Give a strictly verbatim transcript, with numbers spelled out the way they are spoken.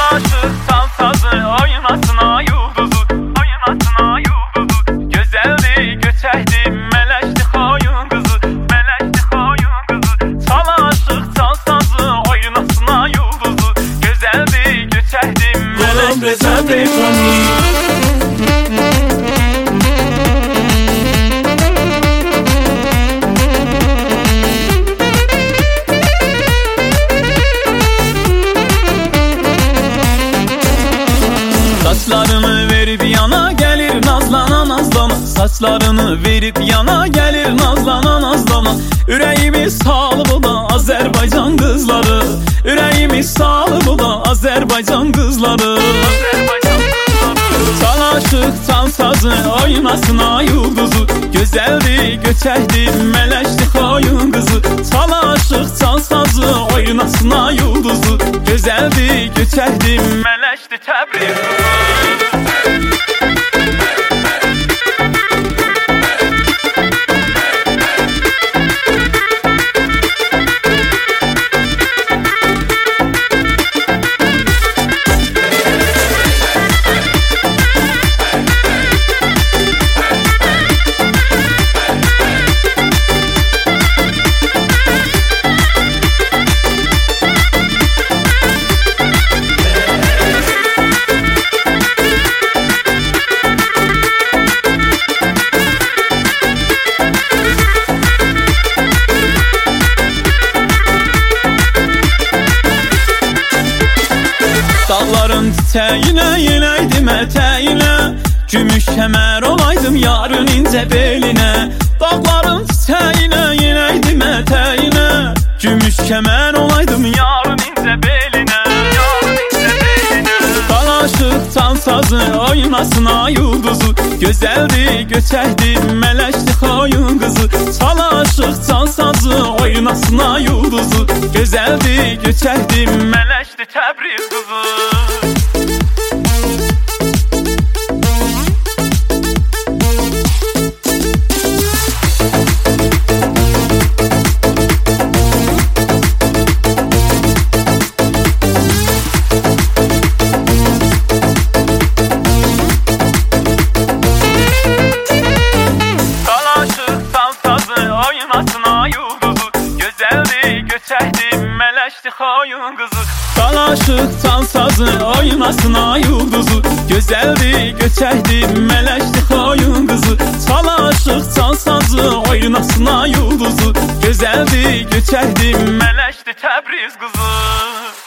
aşık sal sazı, oynasına yulduzu, oynasına yulduzu. Güzeldi, göçekdi, meleşti koyun kızı, meleşti koyun kızı. Sal aşık sal sazı, oynasına yulduzu. Güzeldi, göçekdi, meleşti koyun kızı. Saçlarını verip yana gelir nazlana nazlana, saçlarını verip yana gelir nazlana nazlana. Yüreğimi salı bu da Azerbaycan kızları, yüreğimi salı bu da Azerbaycan kızları. Sal aşık sal sazı, oynasına yulduzu. Güzeldi, göçekdi, meleşti koyun kızı. Sal aşık sal sazı, oynasına yulduzu. Güzeldi, göçekdi, meleşti Təbriz kızı. Dağların çiçeğine yeneydim eteğine, gümüş kemer olaydım yarın ince beline. Dağların çiçeğine yeneydim eteğine, gümüş kemer olaydım yarın ince beline, yarın ince beline. Sal aşık sal sazı, oynasına yulduzu. Güzeldi, göçekdi, meleşti koyun kızı. Sal aşık sal sazı, oynasına yulduzu. Güzeldi, göçekdi, meleşti Təbriz kızı. Oynasına yulduzu, güzeldi, göçekdi, meleşti koyun kızı. Sal aşık sal sazı, oynasına yulduzu. Güzeldi, göçekdi, meleşti koyun kızı. Sal aşık sal sazı, oynasına yulduzu. Güzeldi, göçekdi, meleşti Təbriz kızı.